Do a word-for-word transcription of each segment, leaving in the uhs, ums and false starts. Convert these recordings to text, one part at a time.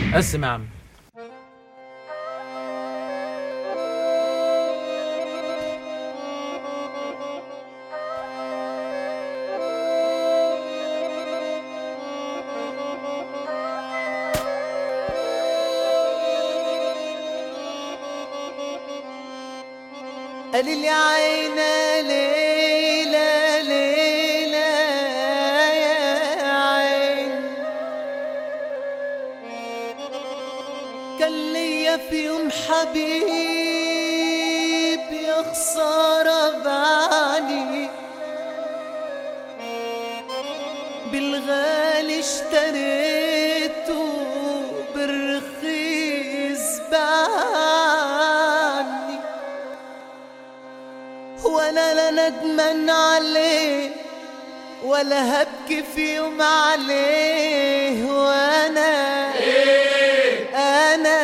قسم يا عم. قال لي عينا ليلة ليلة يا عين، كان ليا في يوم حبيب يا خسارة بعاني، بالغالي اشتريته بالرخيص بعاني، وانا لا ندمان عليه ولا هبكي في يوم عليه، وانا انا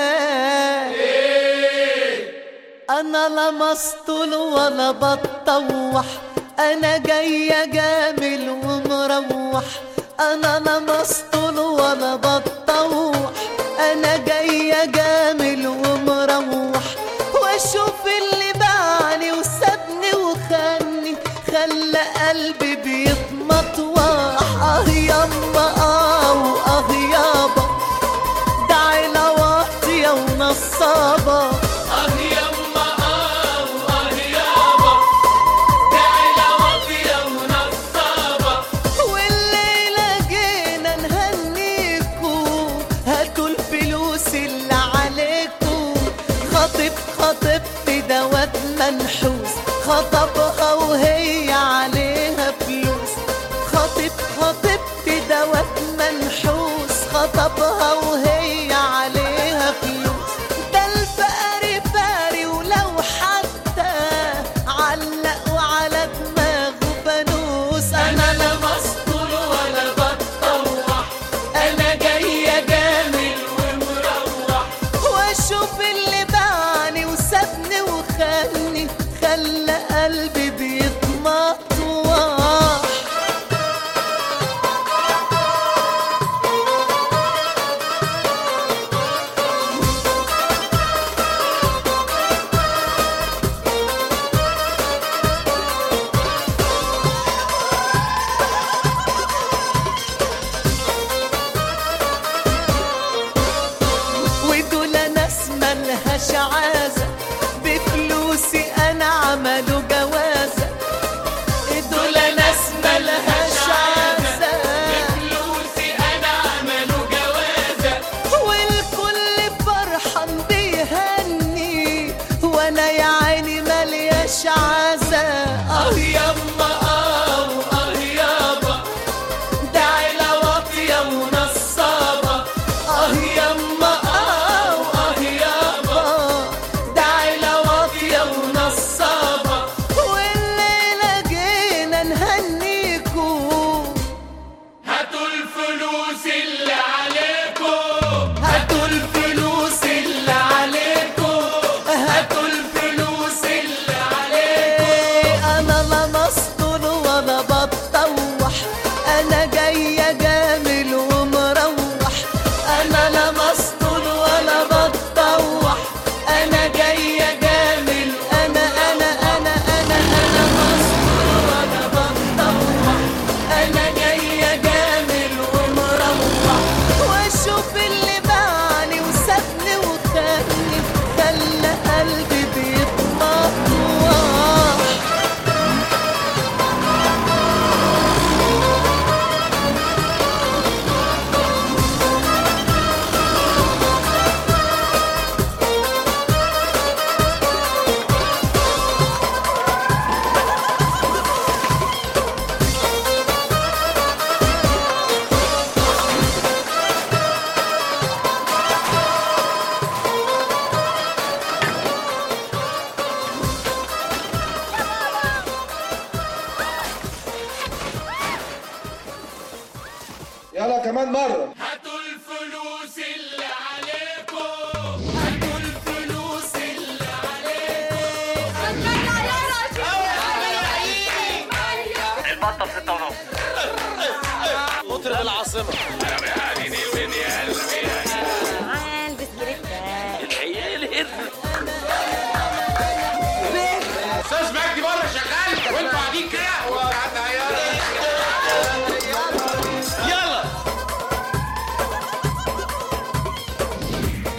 انا لا مسطول ولا بتطوح، انا جاية جامل ومروح، انا لا مسطول ولا بتطوح، انا جاية جامل ومروح، واشوف اللي باعني وسابني وخاني خلى قلبي بيتمطوح. اه يما اه اه يابا ده عيلة واطية ونصابة، اه يما اه اه يابا ده عيلة واطية ونصابة، والليلة جينا نهنيكو هاتوا الفلوس اللي عليكو، خطيب خطيبتي دوت منحوس خطبها وهي عليها فلوس، خطيب خطيبتي دوت منحوس خطبها وهي عليها فلوس، ده الفقري فاري ولو حتى علقوا على دماغه فانوس. انا لا مسطول ولا بتطوح، انا جاية جامل ومروح، واشوف اللي باعني وسابني وخاني خلى قلبي بي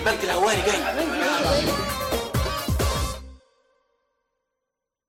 البنك الهواري جاي.